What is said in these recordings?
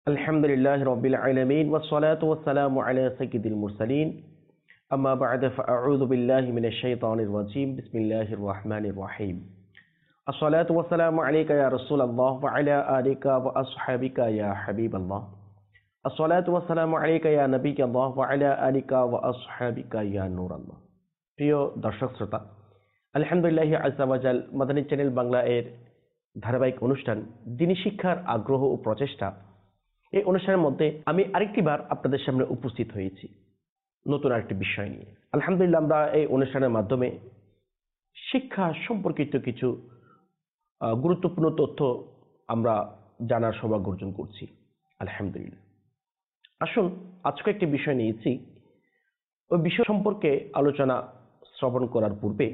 আলহামদুলিল্লাহ রব্বিল আলামিন ওয়াসসালাতু ওয়াসসালামু আলা সাইয়্যিদিল মুরসালিন আম্মা বা'দ ফাআউযু বিল্লাহি মিনাশ শাইতানির রাজীম বিসমিল্লাহির রহমানির রহিম আসসালাতু ওয়াসসালামু আলাইকা ইয়া রাসূলাল্লাহ ওয়া আলা আলিকা ওয়া আসহাবিকা ইয়া হাবিবাল্লাহ আসসালাতু ওয়াসসালামু আলাইকা ইয়া নবিয়াল্লাহ ওয়া আলা আলিকা ওয়া আসহাবিকা ইয়া নূরাল্লাহ। প্রিয় দর্শক শ্রোতা, আলহামদুলিল্লাহ আযজা ওয়া জাল মাদানী চ্যানেল বাংলা এর ধারাবাহিক অনুষ্ঠান দ্বীনি শিক্ষার আগ্রহ ও প্রচেষ্টা, এই অনুষ্ঠানের মধ্যে আমি আরেকটিবার আপনাদের সামনে উপস্থিত হয়েছি নতুন আরেকটি বিষয় নিয়ে। আলহামদুলিল্লাহ, আমরা এই অনুষ্ঠানের মাধ্যমে শিক্ষা সম্পর্কিত কিছু গুরুত্বপূর্ণ তথ্য আমরা জানার সৌভাগ্য অর্জন করছি। আলহামদুলিল্লাহ, আসুন আজকে একটি বিষয় নিয়েছি। ওই বিষয় সম্পর্কে আলোচনা শ্রবণ করার পূর্বে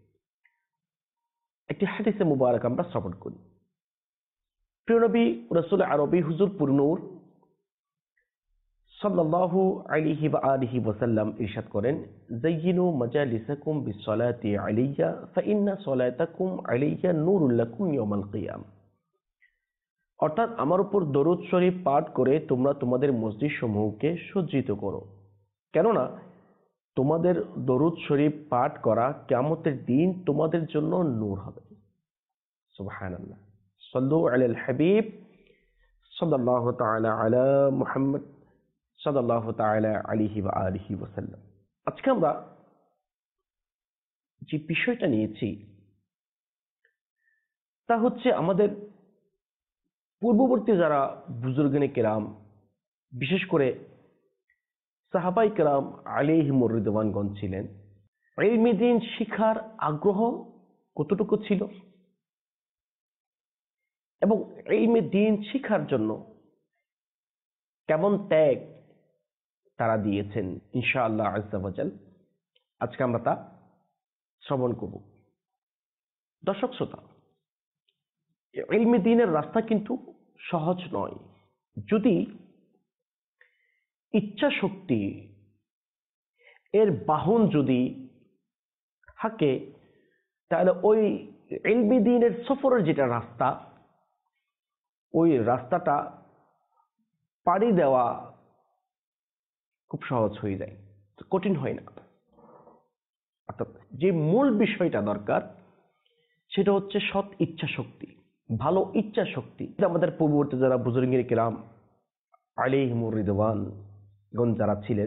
একটি হাদিসে মুবারক আমরা শ্রবণ করি। প্রিয় নবী রাসূল আরবি হুজুর পুরনূর সাল্লাল্লাহু আলাইহি ওয়া আলিহি ওয়াসাল্লাম ইরশাদ করেন, যায়্যিনু মাজালিসাকুম বিসসালাতি আলাইয়া ফাইন্না সালাতাকুম আলাইয়া নূরুল লাকুম ইয়াওমাল কিয়ামা। অর্থাৎ আমার উপর দরুদ শরীফ পাঠ করে তোমরা তোমাদের মসজিদ সমূহকে সজ্জিত করো, কেননা তোমাদের দরুদ শরীফ পাঠ করা কিয়ামতের দিন তোমাদের জন্য নূর হবে। সুবহানাল্লাহ। সাল্লু আলাল হাবিব সাল্লাল্লাহু তাআলা আলা মুহাম্মদ সাল্লাল্লাহু তাআলা আলাইহি ওয়া আলিহি ওয়াসাল্লাম। আজকে আমরা যে বিষয়টা নিয়েছি তা হচ্ছে আমাদের পূর্ববর্তী যারা বুজুর্গানে কেরাম, বিশেষ করে সাহাবাই কেরাম আলাইহিমুর রিদওয়ানগণ ছিলেন, ইলমে দ্বীন শিখার আগ্রহ কতটুকু ছিল এবং ইলমে দ্বীন শিখার জন্য কেমন ত্যাগ তারা দিয়েছেন, ইনশাআল্লাহ আযজা ওয়া জাল আজকে আমরা তা শ্রবণ করব। দর্শক শ্রোতা, ইলমে দ্বীনের রাস্তা কিন্তু সহজ নয়। যদি ইচ্ছা শক্তি এর বাহন যদি থাকে, তাহলে ওই ইলমে দ্বীনের সফরের যেটা রাস্তা, ওই রাস্তাটা পাড়ি দেওয়া খুব সহজ হয়ে যায়, কঠিন হয় না। অর্থাৎ যে মূল বিষয়টা দরকার সেটা হচ্ছে সৎ ইচ্ছা শক্তি, ভালো ইচ্ছা শক্তি। আমাদের পূর্ববর্তী যারা বুজুর্গে কেরাম আলাইহিমুর রিদওয়ানগণ যারা ছিলেন,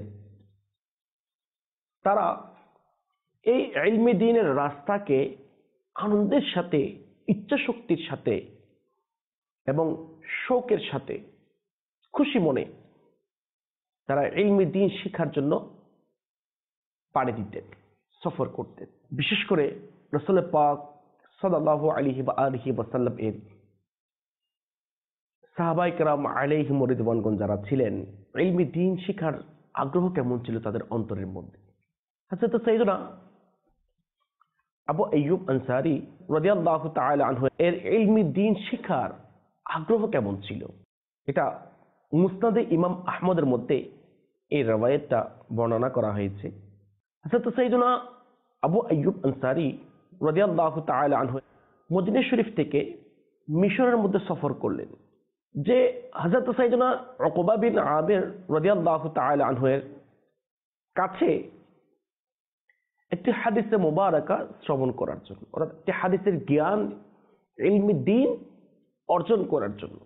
তারা এই ইলমে দ্বীনের রাস্তাকে আনন্দের সাথে, ইচ্ছা শক্তির সাথে এবং শৌকের সাথে, খুশি মনে তারা ইলমে দ্বীন শিখার জন্য পাড়ি দিতেন, সফর করতেন। বিশেষ করে রাসূল পাক সাল্লাল্লাহু আলাইহি ওয়া আলিহি ওয়াসাল্লাম এর সাহাবায়ে কেরাম আলাইহিমুর রিদওয়ানগণ যারা ছিলেন, ইলমে দ্বীন শিখার আগ্রহ কেমন ছিল তাদের অন্তরের মধ্যে। হযরত সাইয়েদনা আবু আইয়ুব আনসারী রাদিয়াল্লাহু তাআলা আনহু এর ইলমে দ্বীন শিখার আগ্রহ কেমন ছিল, এটা মুসনাদে ইমাম আহমদের মধ্যে এই রওয়ায়াতটা বর্ণনা করা হয়েছে। হযরত সাইয়েদনা আবু আইয়ুব আনসারী রাদিয়াল্লাহু তাআলা আনহু মদিনা শরীফ থেকে মিশরের মধ্যে সফর করলেন, যে হযরত সাইয়েদনা উকবা বিন আমির রাদিয়াল্লাহু তাআলা আনহু এর কাছে একটি হাদিসে মুবারাকা শ্রবণ করার জন্য, অর্থাৎ একটি হাদিসের জ্ঞান, ইলমে দ্বীন অর্জন করার জন্য।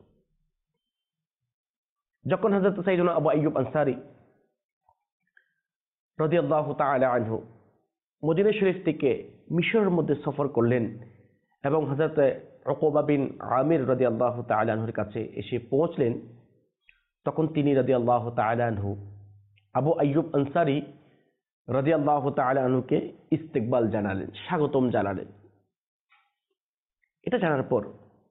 যখন হযরত সাইয়েদনা আবু আইয়ুব আনসারী রাদিয়াল্লাহু তাআলা আনহু মদিনা শরীফ থেকে মিশরের মধ্যে সফর করলেন এবং হযরত উকবা বিন আমির রাদিয়াল্লাহু তাআলা আনহুর কাছে এসে পৌঁছলেন, তখন তিনি রাদিয়াল্লাহু তাআলা আনহু আবু আইয়ুব আনসারী রাদিয়াল্লাহু তাআলা আনহুকে ইস্তেকবাল জানালেন, স্বাগতম জানালেন। এটা জানার পর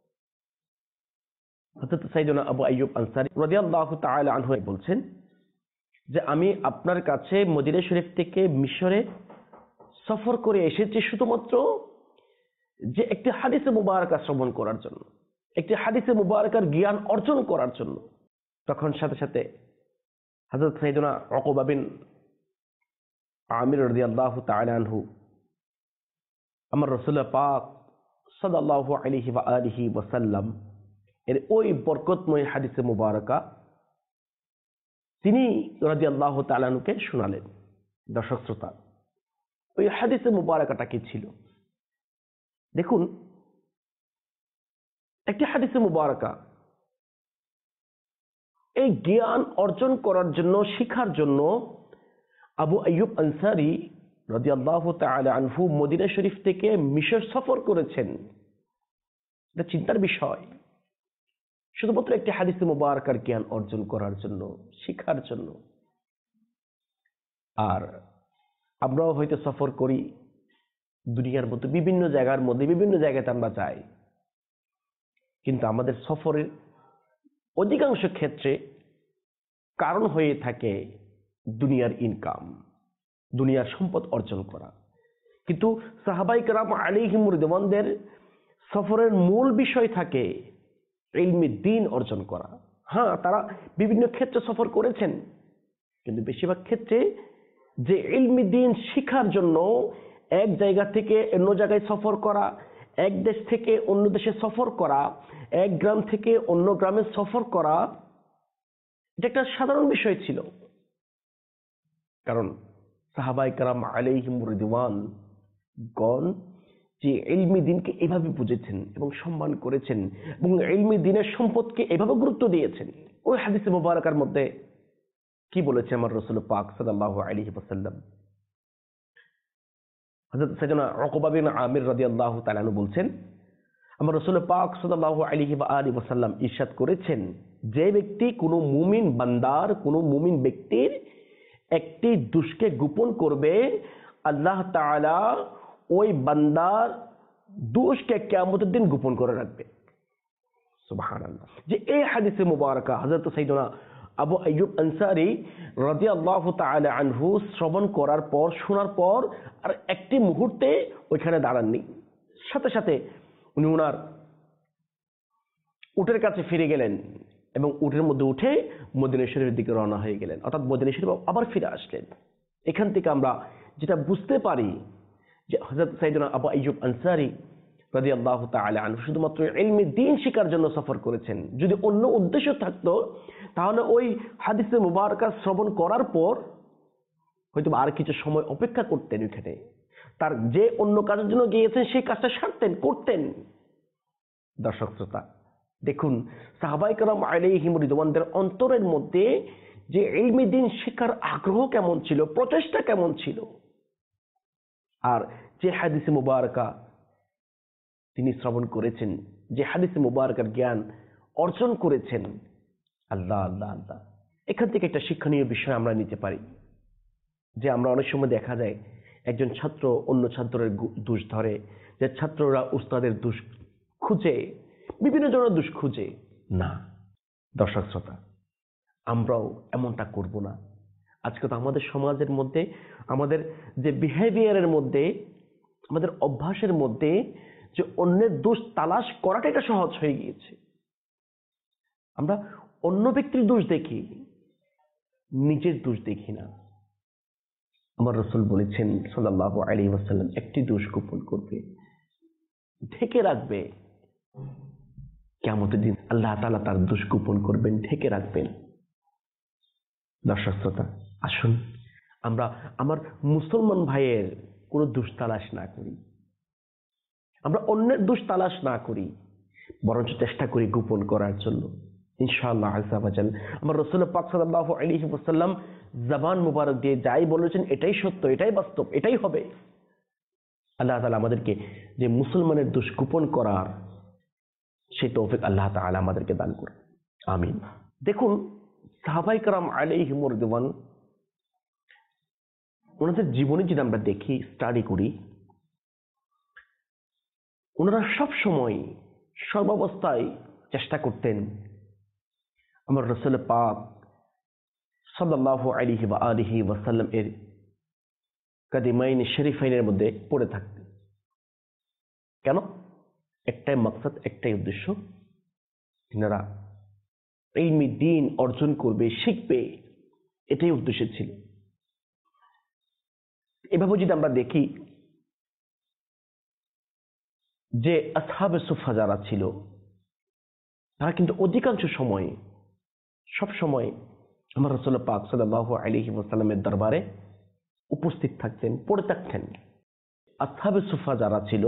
হযরত সাইয়েদনা আবু আইয়ুব আনসারী রাদিয়াল্লাহু তাআলা আনহু বলছেন যে আমি আপনার কাছে মদিনা শরীফ থেকে মিশরে সফর করে এসেছি শুধুমাত্র যে একটি হাদিসে মুবারাকা শ্রবণ করার জন্য, একটি হাদিসে মুবারাকার জ্ঞান অর্জন করার জন্য। তখন সাথে সাথে হযরত সাইয়েদনা উকবা বিন আমির রাদিয়াল্লাহু তাআলা আনহু আমার রাসূল পাক সাল্লাল্লাহু আলাইহি ওয়া আলিহি ওয়াসাল্লাম এর ওই বরকতময় হাদিসে মুবারকা তিনি রাদিয়াল্লাহু তাআলা আনহুকে শোনালেন। দর্শক শ্রোতা, ওই হাদিসে মুবারকাটা কি ছিল? দেখুন, একটি হাদিসে মুবারকা এই জ্ঞান অর্জন করার জন্য, শিখার জন্য আবু আইয়ুব আনসারী রাদিয়াল্লাহু তাআলা আনহু মদিনা শরীফ থেকে মিশর সফর করেছেন। এটা চিন্তার বিষয়, শুধুমাত্র একটি হাদিসে মুবারকার জ্ঞান অর্জন করার জন্য, শিখার জন্য। আর আমরাও হয়তো সফর করি দুনিয়ার মধ্যে বিভিন্ন জায়গার মধ্যে, বিভিন্ন জায়গাতে আমরা যাই, কিন্তু আমাদের সফরের অধিকাংশ ক্ষেত্রে কারণ হয়ে থাকে দুনিয়ার ইনকাম, দুনিয়ার সম্পদ অর্জন করা। কিন্তু সাহাবায়ে কেরাম আলাইহিম রিদওয়ানদের সফরের মূল বিষয় থাকে ইলমে দ্বীন অর্জন করা। হ্যাঁ, তারা বিভিন্ন ক্ষেত্রে সফর করেছেন, কিন্তু বেশিরভাগ ক্ষেত্রে যে ইলমে দ্বীন শিখার জন্য এক জায়গা থেকে অন্য জায়গায় সফর করা, এক দেশ থেকে অন্য দেশে সফর করা, এক গ্রাম থেকে অন্য গ্রামে সফর করা, এটা একটা সাধারণ বিষয় ছিল। কারণ সাহাবায়ে কেরাম আলাইহিম রিদওয়ান গণ যে ইলমি দ্বীনকে এভাবে বুঝেছেন এবং সম্মান করেছেন এবং ইলমি দ্বীনের সম্পদকে এভাবে গুরুত্ব দিয়েছেন। ওই হাদিসে মুবারকার মধ্যে কি বলেছে আমার রাসূল পাক সাল্লাল্লাহু আলাইহি ওয়াসাল্লাম? হযরত সাইয়েদনা উকবা বিন আমির রাদিয়াল্লাহু তাআলা আনহু বলছেন, আমার রাসূল পাক সাল্লাল্লাহু আলাইহি ওয়াসাল্লাম ইরশাদ করেছেন, যে ব্যক্তি কোনো মুমিন বান্দার, কোনো মুমিন ব্যক্তির একটি দোষকে গোপন করবে, আল্লাহ তাআলা ওই বান্দার দোষকে কিয়ামতের দিন গোপন করে রাখবে। সুবহানাল্লাহ। যে এই হাদিসে মুবারকা হযরত সাইয়েদনা আবু আইয়ুব আনসারী রাদিয়াল্লাহু তাআলা আনহু শ্রবণ করার পর, শোনার পর আর একটি মুহূর্তে ওইখানে দাঁড়াননি, সাথে সাথে উনি ওনার উটের কাছে ফিরে গেলেন এবং উটের মধ্যে উঠে মদিনা শরীফের দিকে রওনা হয়ে গেলেন, অর্থাৎ মদিনা শরীফ আবার ফিরে আসলেন। এখান থেকে আমরা যেটা বুঝতে পারি যে হযরত সাইয়েদনা আবু আইয়ুব আনসারী রাদিয়াল্লাহু তাআলা আনহু শুধুমাত্র ইলমে দ্বীন শিখার জন্য সফর করেছেন। যদি অন্য উদ্দেশ্য থাকতো তাহলে ওই হাদিসে মুবারকা শ্রবণ করার পর হয়তো আর কিছু সময় অপেক্ষা করতেন, ওইখানে তার যে অন্য কাজের জন্য গিয়েছেন সেই কাজটা সারতেন, করতেন। দর্শক শ্রোতা, দেখুন সাহাবায়ে কেরাম আলাইহিম রিদওয়ানদের অন্তরের মধ্যে যে ইলমে দ্বীন শিখার আগ্রহ কেমন ছিল, প্রচেষ্টা কেমন ছিল। আর যে হাদিসে মুবারকা তিনি শ্রবণ করেছেন, যে হাদিসে মুবারকার জ্ঞান অর্জন করেছেন, আল্লাহ আল্লাহ আল্লাহ, এখান থেকে একটা শিক্ষণীয় বিষয় আমরা নিতে পারি যে আমরা অনেক সময় দেখা যায় একজন ছাত্র অন্য ছাত্রের দোষ ধরে, যে ছাত্ররা উস্তাদের দোষ খুঁজে, বিভিন্ন ধরনের দোষ খুঁজে না। দর্শক শ্রোতা, আমরাও এমনটা করব না। আজকে তো আমাদের সমাজের মধ্যে, আমাদের যে বিহেভিয়ারের মধ্যে, আমাদের অভ্যাসের মধ্যে যে অন্যের দোষ তালাশ করাটা এটা সহজ হয়ে গিয়েছে। আমরা অন্য ব্যক্তির দোষ দেখি, নিজের দোষ দেখি না। আমার রাসূল বলেছেন সাল্লাল্লাহু আলাইহি ওয়াসাল্লাম, একটি দোষ গোপন করবে, ঢেকে রাখবে, কিয়ামতের দিন আল্লাহ তাআলা তার দোষ গোপন করবেন, ঢেকে রাখবেন। দর্শক শ্রোতা, আসুন আমরা আমার মুসলমান ভাইয়ের কোনো দোষ তালাশ না করি, আমরা অন্যের দোষ তালাশ না করি, বরঞ্চ চেষ্টা করি গোপন করার জন্য। ইনশাআল্লাহ আযজা ওয়া জাল আমার রাসূল পাক সাল্লাল্লাহু আলাইহি ওয়াসাল্লাম জবান মুবারক দিয়ে যাই বলেছেন এটাই সত্য, এটাই বাস্তব, এটাই হবে। আল্লাহ তাআলা আমাদেরকে যে মুসলমানের দোষ গোপন করার সেই তৌফিক আল্লাহ তাআলা আমাদেরকে দান করুন, আমিন। দেখুন সাহাবায়ে কেরাম আলাইহিম রিদওয়ান, ওনাদের জীবনে যদি আমরা দেখি, স্টাডি করি, ওনারা সব সময় সর্বাবস্থায় চেষ্টা করতেন আমার রাসূল পাক সাল্লাল্লাহু আলাইহি ওয়াসাল্লাম এর কাদিমাইন শরীফাইনের মধ্যে পড়ে থাকতেন। কেন? একটাই মাকসাদ, একটাই উদ্দেশ্য, তিনারা ইলমে দ্বীন অর্জন করবে, শিখবে, এটাই উদ্দেশ্য ছিল। এভাবে যদি আমরা দেখি যে আসহাবে সুফফা যারা ছিল, তারা কিন্তু অধিকাংশ সময় সব সময় আমার রাসূল পাক সাল্লাল্লাহু আলাইহি ওয়াসাল্লামের দরবারে উপস্থিত থাকতেন, পড়ে থাকতেন। আসহাবে সুফা যারা ছিল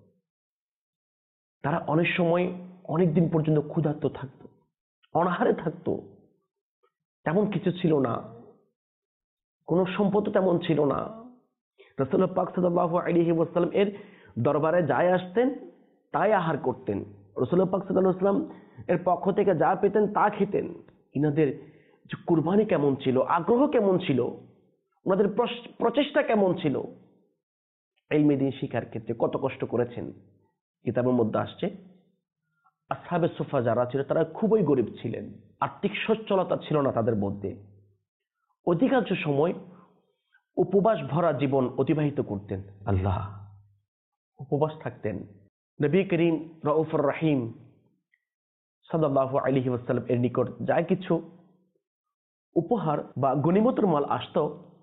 তারা অনেক সময় অনেক দিন পর্যন্ত ক্ষুধার্ত থাকতো, অনাহারে থাকতো। তেমন কিছু ছিল না, কোনো সম্পদ তেমন ছিল না। রাসূল পাক সাল্লাল্লাহু আলাইহি ওয়াসাল্লাম এর দরবারে যাই আসতেন তাই আহার করতেন। রাসূল পাক সাল্লাল্লাহু আলাইহি ওয়াসাল্লাম এর পক্ষ থেকে যা পেতেন তা খেতেন। ইনাদের যে কুরবানি কেমন ছিল, আগ্রহ কেমন ছিল, ওনাদের প্রচেষ্টা কেমন ছিল, ইলমে দ্বীন শিক্ষার ক্ষেত্রে কত কষ্ট করেছেন। কিতাবের মধ্যে আসছে আসহাবে সুফা যারা ছিল তারা খুবই গরিব ছিলেন, আর্থিক সচ্ছলতা ছিল না তাদের মধ্যে। অধিকাংশ সময় উপবাস ভরা জীবন অতিবাহিত করতেন। আল্লাহ, উপবাস থাকতেন। নবী করিম রউফুর রহিম সাল্লাল্লাহু আলাইহি ওয়াসাল্লাম এর নিকট যা কিছু উপহার বা গনিমতের মাল আসতো,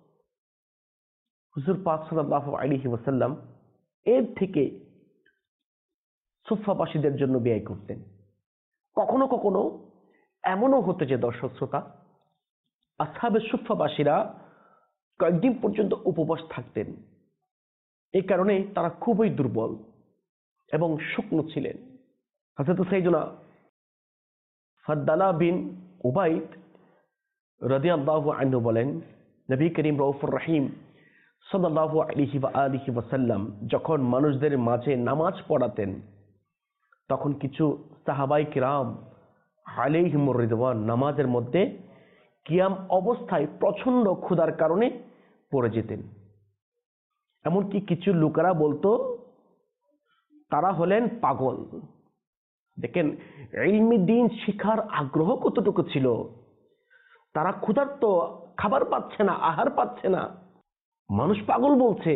হুজুর পাক সাল্লাল্লাহু আলাইহি ওয়াসাল্লাম এর থেকে সুফাবাসীদের জন্য ব্যয় করতেন। কখনো কখনো এমনও হতো যে দর্শক শ্রোতা, আসহাবে সুফাবাসীরা কয়েকদিন পর্যন্ত উপবাস থাকতেন। এই কারণে তারা খুবই দুর্বল এবং শুকনো ছিলেন। হযরত সাইয়েদুনা ফাদ্দালা বিন উবাইদ রাদিয়াল্লাহু আনহু বলেন, নবী করিম রউফুর রহিম সাল্লাল্লাহু আলাইহি ওয়াসাল্লাম যখন মানুষদের মাঝে নামাজ পড়াতেন, তখন কিছু সাহাবায়ে কিরাম আলাইহিমুর রিদওয়ান নামাজের মধ্যে কিয়াম অবস্থায় প্রচন্ড ক্ষুধার কারণে পড়ে যেতেন। এমনকি কিছু লোকেরা বলতো তারা হলেন পাগল। দেখেন ইলমে দ্বীন শিখার আগ্রহ কতটুকু ছিল। তারা ক্ষুধার্ত, খাবার পাচ্ছে না, আহার পাচ্ছে না, মানুষ পাগল বলছে।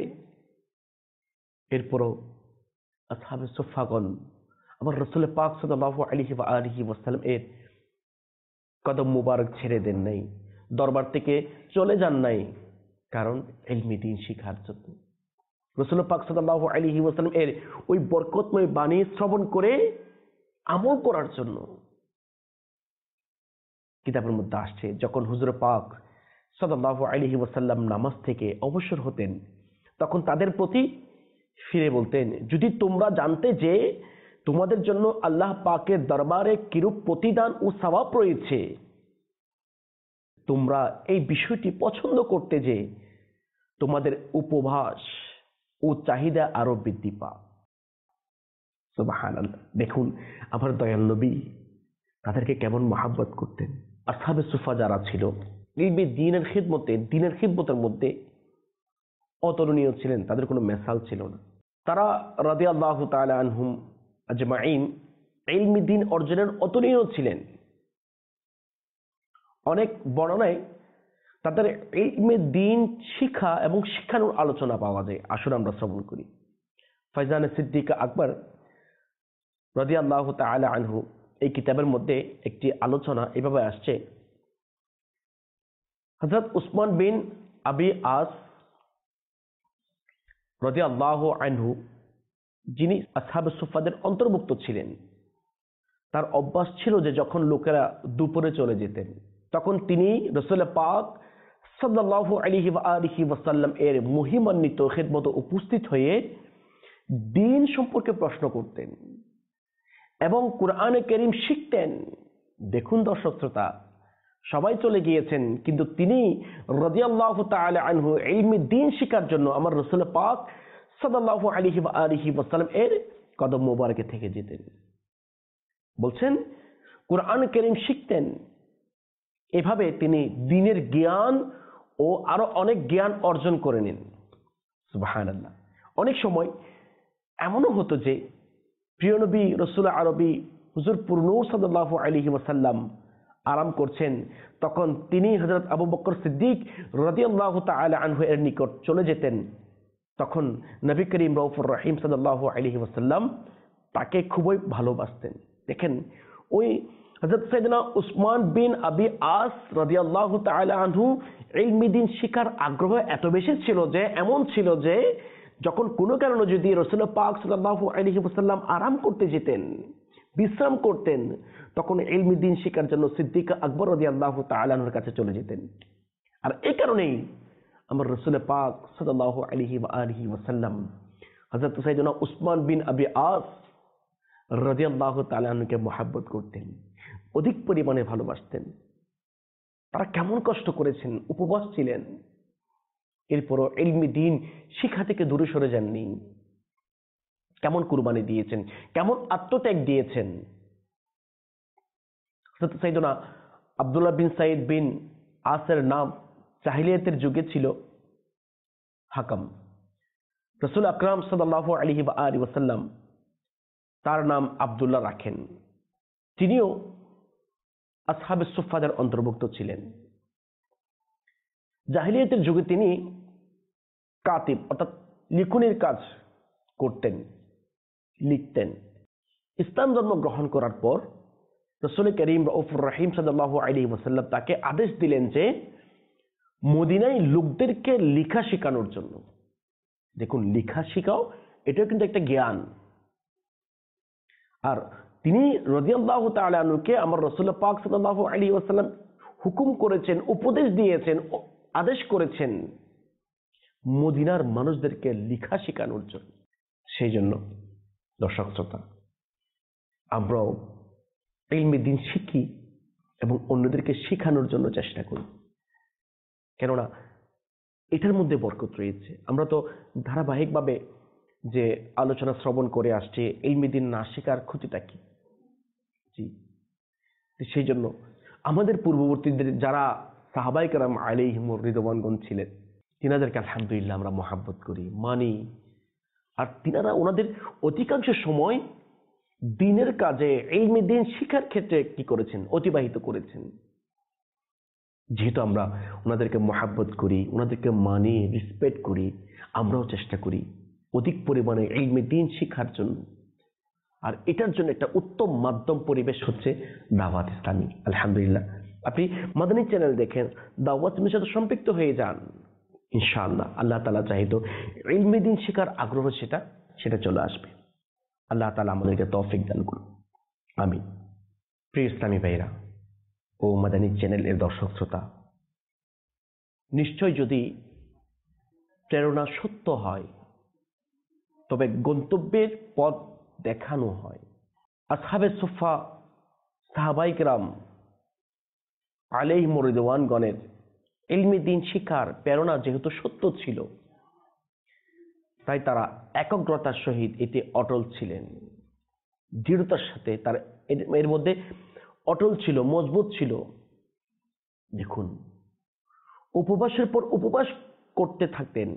এরপরও আসহাবে সুফাগণ আমার রাসূল পাক সাল্লাল্লাহু আলাইহি ওয়াসাল্লাম এর কদম মুবারক ছেড়ে দেন নাই, দরবার থেকে চলে যান নাই, কারণ ইলমে দ্বীন শিখার জন্য। রাসূল পাক সাল্লাল্লাহু আলাইহি ওয়াসাল্লাম এর ওই বরকতময় বাণী শ্রবণ করে আমল করার জন্য। কিতাবের মধ্যে আসছে যখন হুজুর পাক সাল্লাল্লাহু আলাইহি ওয়াসাল্লাম নামাজ থেকে অবসর হতেন, তখন তাদের প্রতি ফিরে বলতেন, যদি তোমরা জানতে যে তোমাদের জন্য আল্লাহ পাকের দরবারে কিরূপ প্রতিদান ও সওয়াব রয়েছে, তোমরা এই বিষয়টি পছন্দ করতে যে তোমাদের উপবাস ও চাহিদা আরো বৃদ্ধি পায়। সুবহানাল্লাহ। দেখুন আমার দয়াল নবী তাদেরকে কেমন মহব্বত করতেন। আসহাবে সুফা যারা ছিল ইলমে দ্বীনের খিদমতের মধ্যে অতুলনীয় ছিলেন, তাদের কোনো মেসাল ছিল না। তারা রাদিয়াল্লাহু তাআলা আনহুম আজমাইন ইলমে দ্বীন অর্জনের অতুলনীয় ছিলেন। অনেক বর্ণনায় তাদের ইলমে দ্বীন শিক্ষা এবং শিক্ষানোর আলোচনা পাওয়া যায়। আসুন আমরা শ্রবণ করি। ফাইজানে সিদ্দিকা আকবর রাদিয়াল্লাহু তাআলা আনহু এই কিতাবের মধ্যে একটি আলোচনা এভাবে আসছে, হযরত উসমান বিন আবি আস রাদিয়াল্লাহু আনহু, যিনি আসহাবে সুফাদের অন্তর্ভুক্ত ছিলেন, তার অভ্যাস ছিল যে যখন লোকেরা দুপুরে চলে যেতেন, তখন তিনি রাসূল পাক সাল্লাল্লাহু আলাইহি ওয়াসাল্লাম এর মহিমান্বিত খিদমতে উপস্থিত হয়ে দ্বীন সম্পর্কে প্রশ্ন করতেন এবং কুরআনে কারীম শিখতেন। দেখুন দর্শক শ্রোতা, সবাই চলে গিয়েছেন, কিন্তু তিনি রাদিয়াল্লাহু তাআলা আনহু ইলমে দ্বীন শিখার জন্য আমার রাসূল পাক সাল্লাল্লাহু আলাইহি ওয়াসাল্লাম এর কদম মোবারকে থেকে যেতেন। বলছেন কুরআন কারীম শিখতেন। এভাবে তিনি দ্বীনের জ্ঞান ও আরো অনেক জ্ঞান অর্জন করে নেন। সুবহানাল্লাহ। অনেক সময় এমনও হতো যে প্রিয় নবী রাসূল আরবি হুজুর নূর সাল্লাল্লাহু আলাইহি ওয়াসাল্লাম আরাম করছেন, তখন তিনি হযরত আবু বকর সিদ্দিক রাদিয়াল্লাহু তাআলা আনহু এর নিকট চলে যেতেন। তখন নবী করিম রউফুর রহিম সাল্লাল্লাহু আলাইহি ওয়াসাল্লাম তাকে খুবই ভালোবাসতেন। দেখেন ওই হযরত সাইয়েদনা উসমান বিন আবি আস রাদিয়াল্লাহু তাআলা আনহু ইলমে দ্বীন শিখার আগ্রহ এত বেশি ছিল যে এমন ছিল যে যখন কোনো কারণে যদি রাসূল পাক সাল্লাল্লাহু আলাইহি ওয়াসাল্লাম আরাম করতে যেতেন, বিশ্রাম করতেন, তখন ইলমি দ্বীন শেখার জন্য সিদ্দিক আকবর রাদিয়াল্লাহু তাআলা আনহুর কাছে চলে যেতেন। আর এই কারণেই আমার রাসূল পাক সাল্লাল্লাহু আলাইহি ওয়া আলিহি ওয়াসাল্লাম হযরত সাইয়েদনা উসমান বিন আবি আস রাদিয়াল্লাহু তাআলা আনহুকে মহব্বত করতেন, অধিক পরিমাণে ভালোবাসতেন। তারা কেমন কষ্ট করেছেন, উপবাস ছিলেন, এরপরও ইলমি দ্বীন শিক্ষা থেকে দূরে সরে যাননি। কেমন কুরবানি দিয়েছেন, কেমন আত্মত্যাগ দিয়েছেন। হযরত সাইয়েদনা আব্দুল্লাহ বিন সাইদ বিন আসের নাম জাহিলিয়াতের যুগে ছিল হাকাম। রাসূল আকরাম সাল্লাল্লাহু আলাইহি ওয়া আলিহি ওয়াসাল্লাম তার নাম আব্দুল্লাহ রাখেন। তিনিও আসহাবে সুফফাদের অন্তর্ভুক্ত ছিলেন। জাহিলিয়াতের যুগে তিনি কাতিব অর্থাৎ লিখনের কাজ করতেন, লিখতেন। ইসলাম ধর্ম গ্রহণ করার পর রাসূল করিম রাউফুর রহিম সাল্লাল্লাহু আলাইহি ওয়াসাল্লাম তাকে আদেশ দিলেন যে মদিনায় লোকদেরকে লেখা শেখানোর জন্য। দেখুন, লেখা শেখাও এটাও কিন্তু একটা জ্ঞান। আর তিনি রাদিয়াল্লাহু তাআলা আনহুকে আমার রাসূল পাক সাল্লাল্লাহু আলাইহি ওয়াসাল্লাম হুকুম করেছেন, উপদেশ দিয়েছেন, আদেশ করেছেন মদিনার মানুষদেরকে লেখা শেখানোর জন্য। সেই জন্য দর্শক শ্রোতা, আমরাও ইলমি দ্বীন শিখি এবং অন্যদেরকে শেখানোর জন্য চেষ্টা করি, কেননা এটার মধ্যে বরকত রয়েছে। আমরা তো ধারাবাহিকভাবে যে আলোচনা শ্রবণ করে আসছি, ইলমি দ্বীন না শেখার ক্ষতিটা কি? জি, সেই জন্য আমাদের পূর্ববর্তীদের যারা সাহাবায়ে কেরাম আলাইহিমুর রিদওয়ানগণ ছিলেন, তিনাদেরকে আলহামদুলিল্লাহ আমরা মহব্বত করি, মানি। আর তিনারা ওনাদের অধিকাংশ সময় দ্বীনের কাজে, ইলমি দ্বীন শিক্ষার ক্ষেত্রে কি করেছেন? অতিবাহিত করেছেন। যেহেতু আমরা ওনাদেরকে মহব্বত করি, ওনাদেরকে মানি, রেসপেক্ট করি, আমরাও চেষ্টা করি অধিক পরিমাণে ইলমি দ্বীন শিক্ষার জন্য। আর এটার জন্য একটা উত্তম মাধ্যম পরিবেশ হচ্ছে দাওয়াত ইসলামী। আলহামদুলিল্লাহ, আপনি মাদানী চ্যানেল দেখেন, দাওয়াত ইসলামীর সাথে সম্পৃক্ত হয়ে যান, ইনশাআল্লাহ আল্লাহ তাআলা চাইতো ইলমি দ্বীন শিক্ষার আগ্রহ সেটা চলে আসবে। আল্লাহ তাআলা আমাদেরকে তৌফিক দান করুন, আমিন। প্রিয় ইসলামী ভাইরা ও মাদানী চ্যানেলের দর্শক শ্রোতা, নিশ্চয় যদি প্রেরণা সত্য হয় তবে গন্তব্যের পথ দেখানো হয়। আসহাবে সুফফা সাহাবায়ে কেরাম আলাইহিমুর রিদওয়ানগণের ইলমি দ্বীন শিক্ষার প্রেরণা যেহেতু সত্য ছিল, তাই তারা একাগ্রতার সহিত এতে অটল ছিলেন, দৃঢ়তার সাথে তার এর মধ্যে অটল ছিল, মজবুত ছিল। দেখুন, উপবাসের পর উপবাস করতে থাকতেন,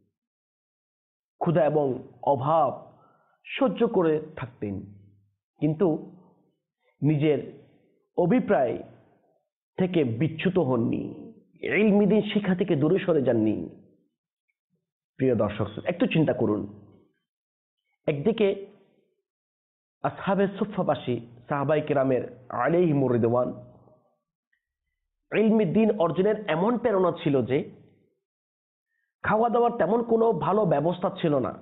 ক্ষুধা এবং অভাব সহ্য করে থাকতেন, কিন্তু নিজের অভিপ্রায় থেকে বিচ্যুত হননি, ইলমি দ্বীন শিক্ষা থেকে দূরে সরে যাননি। প্রিয় দর্শক, একটু চিন্তা করুন, একদিকে আসহাবে সুফফাবাসী সাহাবায়ে কেরামের আলাইহিমুর রিদওয়ান ইলমি দ্বীন অর্জনের এমন প্রেরণা ছিল যে খাওয়া দাওয়ার তেমন কোনো ভালো ব্যবস্থা ছিল না,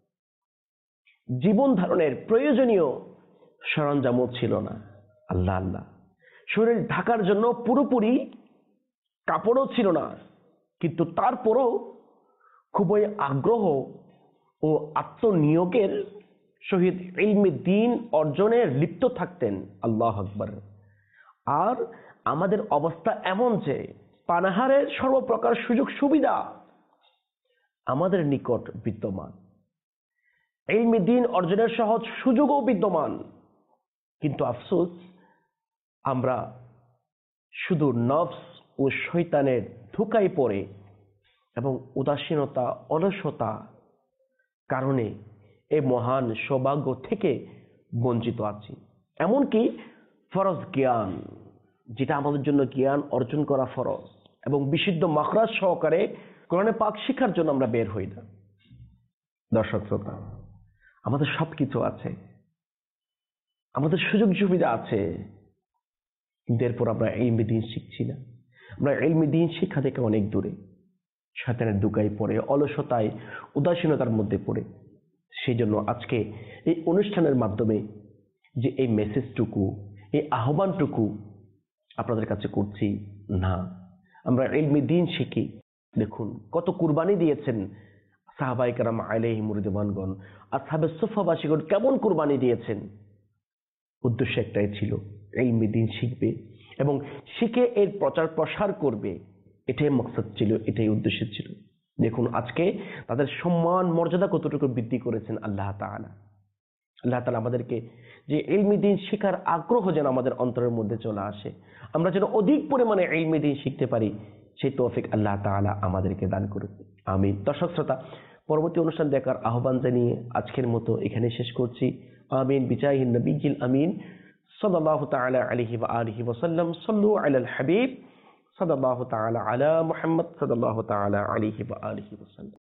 জীবন ধারণের প্রয়োজনীয় সরঞ্জামও ছিল না। আল্লাহ আল্লাহ, শরীর ঢাকার জন্য পুরোপুরি কাপড়ও ছিল না, কিন্তু তারপরও খুবই আগ্রহ ও আত্মনিয়োগের সহিত ইলমি দ্বীন অর্জনে লিপ্ত থাকতেন। আল্লাহু আকবার। আর আমাদের অবস্থা এমন যে পানাহারের সর্বপ্রকার সুযোগ সুবিধা আমাদের নিকট বিদ্যমান, ইলমি দ্বীন অর্জনের সহজ সুযোগও বিদ্যমান, কিন্তু আফসোস আমরা শুধু নফস ও শয়তানের ধোঁকায় পড়ে এবং উদাসীনতা, অলসতা কারণে এই মহান সৌভাগ্য থেকে বঞ্চিত আছি। এমনকি ফরজ জ্ঞান, যেটা আমাদের জন্য জ্ঞান অর্জন করা ফরজ এবং বিশুদ্ধ মাখরাজ সহকারে কোরআনে পাক শিক্ষার জন্য আমরা বের হই না। দর্শক শ্রোতা, আমাদের সবকিছু আছে, আমাদের সুযোগ সুবিধা আছে, কিন্তু এরপর আমরা ইলমি দ্বীন শিখছি না। আমরা ইলমি দ্বীন শিক্ষা থেকে অনেক দূরে, শয়তানের ধোঁকায় পড়ে, অলসতায়, উদাসীনতার মধ্যে পড়ে। সেই জন্য আজকে এই অনুষ্ঠানের মাধ্যমে যে এই মেসেজটুকু, এই আহ্বানটুকু আপনাদের কাছে করছি না। আমরা ইলমে দ্বীন শিখি। দেখুন কত কুরবানি দিয়েছেন সাহাবায়ে কেরাম আলাইহিমুর রিদওয়ানগণ, আসহাবে সুফফাবাসীগণ কেমন কুরবানি দিয়েছেন। উদ্দেশ্য একটাই ছিল, ইলমে দ্বীন শিখবে এবং শিখে এর প্রচার প্রসার করবে। এটাই মকসদ ছিল, এটাই উদ্দেশ্য ছিল। দেখুন আজকে তাদের সম্মান মর্যাদা কতটুকু বৃদ্ধি করেছেন আল্লাহ তাআলা। আল্লাহ তাআলা আমাদেরকে যে ইলমে দ্বীন শেখার আগ্রহ যেন আমাদের অন্তরের মধ্যে চলে আসে, আমরা যেন অধিক পরিমাণে ইলমে দ্বীন শিখতে পারি, সেই তৌফিক আল্লাহ তাআলা আমাদেরকে দান করুন। আমিন। দর্শক শ্রোতা, পরবর্তী অনুষ্ঠান দেখার আহ্বান জানিয়ে আজকের মতো এখানে শেষ করছি। আমিন বিজাহিন নবিয়্যিল আমিন সাল্লাল্লাহু তাআলা আলাইহি ওয়া আলিহি ওয়া সাল্লাম। সাল্লু আলাল হাবিব সাল্লাল্লাহু তাআলা আলা মুহাম্মদ সাল্লাল্লাহু তাআলা আলাইহি ওয়া আলিহি ওয়া সাল্লাম।